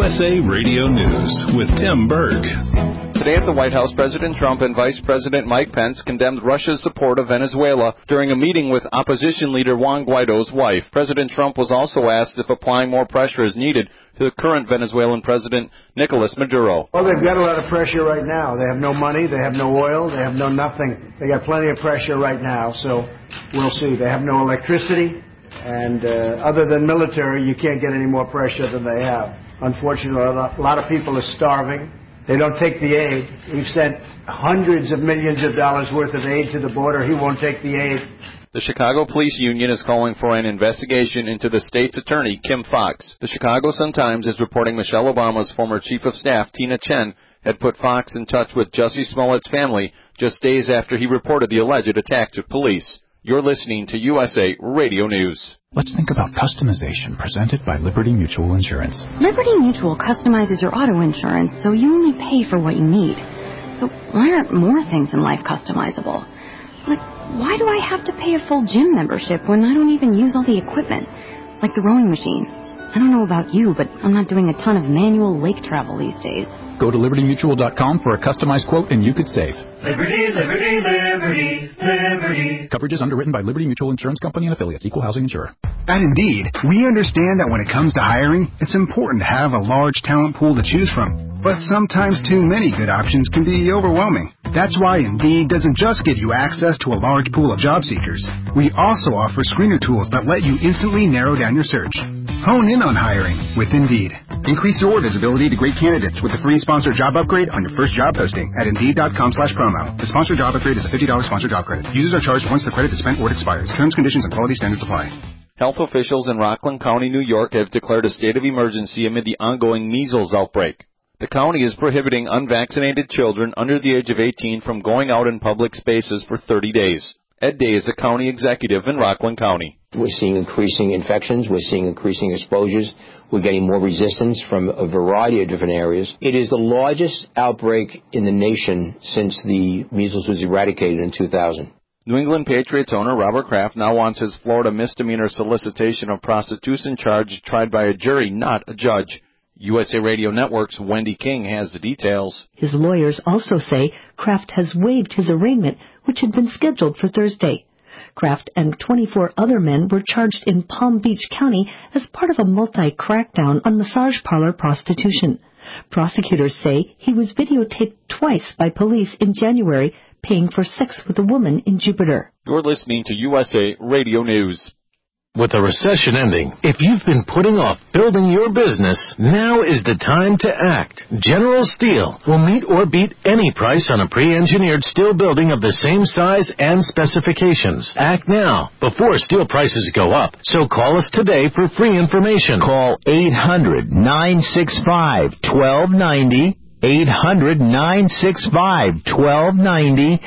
USA Radio News with Tim Berg. Today at the White House, President Trump and Vice President Mike Pence condemned Russia's support of Venezuela during a meeting with opposition leader Juan Guaido's wife. President Trump was also asked if applying more pressure is needed to the current Venezuelan President, Nicolas Maduro. Well, they've got a lot of pressure right now. They have no money, they have no oil, they have no nothing. They got plenty of pressure right now, so we'll see. They have no electricity, and other than military, you can't get any more pressure than they have. Unfortunately, a lot of people are starving. They don't take the aid. We've sent hundreds of millions of dollars worth of aid to the border. He won't take the aid. The Chicago Police Union is calling for an investigation into the state's attorney, Kim Foxx. The Chicago Sun-Times is reporting Michelle Obama's former chief of staff, Tina Chen, had put Foxx in touch with Jussie Smollett's family just days after he reported the alleged attack to police. You're listening to USA Radio News. Let's think about customization presented by Liberty Mutual Insurance. Liberty Mutual customizes your auto insurance so you only pay for what you need. So why aren't more things in life customizable? Like, why do I have to pay a full gym membership when I don't even use all the equipment? Like the rowing machine. I don't know about you, but I'm not doing a ton of manual lake travel these days. Go to libertymutual.com for a customized quote and you could save. Liberty, liberty, liberty, liberty. Coverage is underwritten by Liberty Mutual Insurance Company and Affiliates, Equal Housing Insurer. At Indeed, we understand that when it comes to hiring, it's important to have a large talent pool to choose from. But sometimes too many good options can be overwhelming. That's why Indeed doesn't just give you access to a large pool of job seekers. We also offer screener tools that let you instantly narrow down your search. Hone in on hiring with Indeed. Increase your visibility to great candidates with a free sponsored job upgrade on your first job posting at Indeed.com/promo. The sponsored job upgrade is a $50 sponsored job credit. Users are charged once the credit is spent or it expires. Terms, conditions, and quality standards apply. Health officials in Rockland County, New York, have declared a state of emergency amid the ongoing measles outbreak. The county is prohibiting unvaccinated children under the age of 18 from going out in public spaces for 30 days. Ed Day is a county executive in Rockland County. We're seeing increasing infections. We're seeing increasing exposures. We're getting more resistance from a variety of different areas. It is the largest outbreak in the nation since the measles was eradicated in 2000. New England Patriots owner Robert Kraft now wants his Florida misdemeanor solicitation of prostitution charge tried by a jury, not a judge. USA Radio Network's Wendy King has the details. His lawyers also say Kraft has waived his arraignment, which had been scheduled for Thursday. Kraft and 24 other men were charged in Palm Beach County as part of a multi-crackdown on massage parlor prostitution. Prosecutors say he was videotaped twice by police in January paying for sex with a woman in Jupiter. You're listening to USA Radio News. With the recession ending, if you've been putting off building your business, now is the time to act. General Steel will meet or beat any price on a pre-engineered steel building of the same size and specifications. Act now, before steel prices go up. So call us today for free information. Call 800-965-1290. 800-965-1290,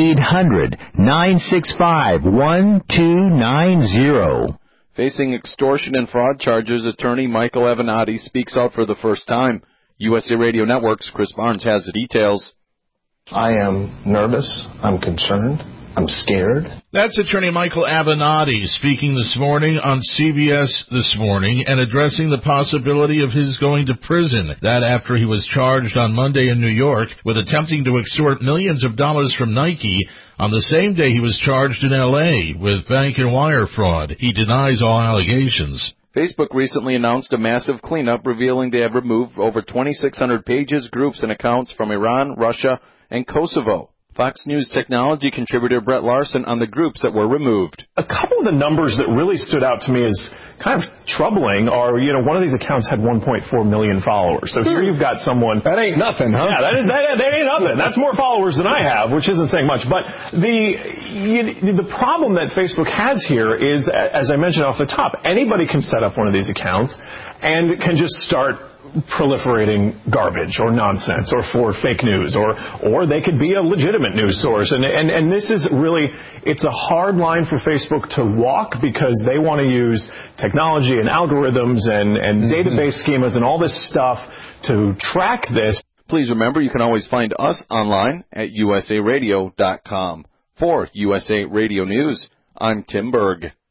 800-965-1290. Facing extortion and fraud charges, attorney Michael Avenatti speaks out for the first time. USA Radio Network's Chris Barnes has the details. I am nervous. I'm concerned. I'm scared. That's attorney Michael Avenatti speaking this morning on CBS This Morning and addressing the possibility of his going to prison. That after he was charged on Monday in New York with attempting to extort millions of dollars from Nike on the same day he was charged in L.A. with bank and wire fraud. He denies all allegations. Facebook recently announced a massive cleanup revealing they have removed over 2,600 pages, groups, and accounts from Iran, Russia, and Kosovo. Fox News technology contributor Brett Larson on the groups that were removed. A couple of the numbers that really stood out to me as kind of troubling are, one of these accounts had 1.4 million followers. So here you've got someone... That ain't nothing, huh? Yeah, that ain't nothing. That's more followers than I have, which isn't saying much. But the problem that Facebook has here is, as I mentioned off the top, anybody can set up one of these accounts and can just start proliferating garbage or nonsense or for fake news or they could be a legitimate news source. And this is really, it's a hard line for Facebook to walk because they want to use technology and algorithms and database schemas and all this stuff to track this. Please remember you can always find us online at usaradio.com. For USA Radio News, I'm Tim Berg.